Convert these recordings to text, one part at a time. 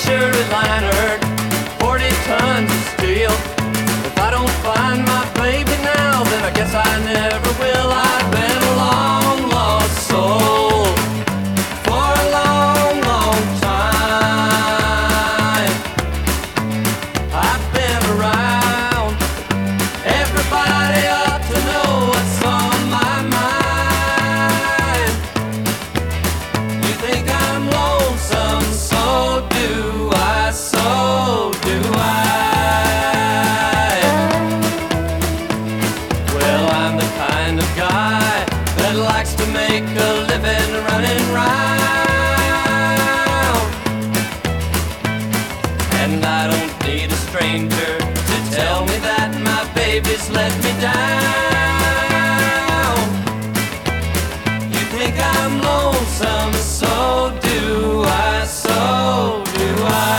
luxury liner, 40 tons of steel. If I don't find my baby now, then I guess I never will. I've been a long lost soul for a long, long time. I've been around. Everybody ought to know what's on my mind. You think I'm lonesome, so do I, so do I. Well, I'm the kind of guy that likes to make a living running round, and I don't need a stranger to tell me that my baby's let me down. You think I'm lonesome, so do I, so do I.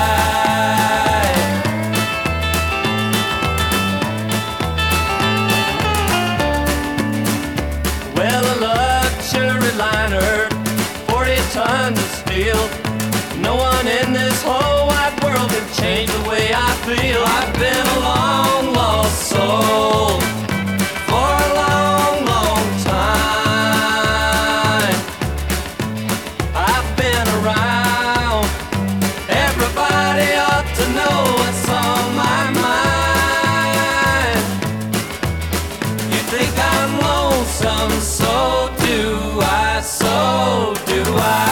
Well, a luxury liner, 40 tons of steel. No one in this whole wide world can change the way I feel. I've been a long lost soul for a long, long time. I've been around. Everybody ought to know what's on my mind. You think I'm lonesome, so do I, so do I.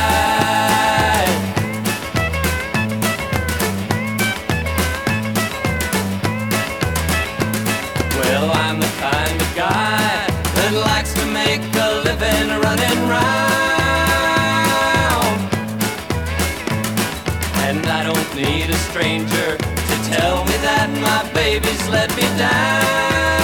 Well, I'm the kind of guy that likes to make a living running round, and I don't need a stranger to tell me that my baby's let me down.